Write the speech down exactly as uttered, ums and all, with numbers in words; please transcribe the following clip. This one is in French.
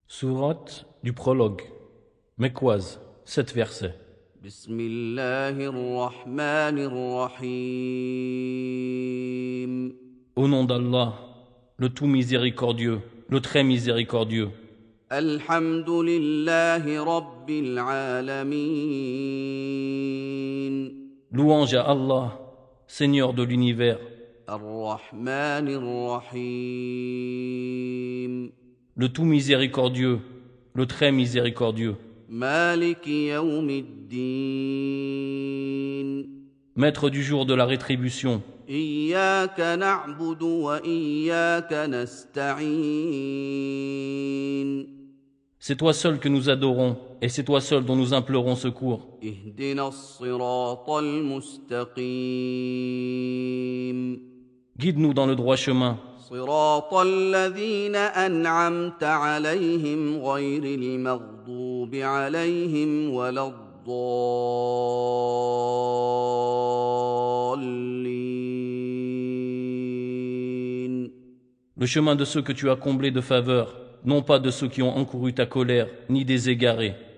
Sourate du prologue, Mekwaz, sept versets. بسم الله الرحمن الرحيم Au nom d'Allah, le tout miséricordieux, le très miséricordieux. الحمد لله رب العالمين Louange à Allah, Seigneur de l'univers, الرحمن الرحيم le tout miséricordieux, le très miséricordieux, مالك يوم الدين maître du jour de la rétribution. إياك نعبد وإياك نستعين C'est toi seul que nous adorons, et c'est toi seul dont nous implorons secours. اهدنا الصراط المستقيم Guide-nous dans le droit chemin, صراط الذين أنعمت عليهم غير المغضوب عليهم ولا الضالين le chemin de ceux que tu as comblés de faveur, non pas de ceux qui ont encouru ta colère, ni des égarés.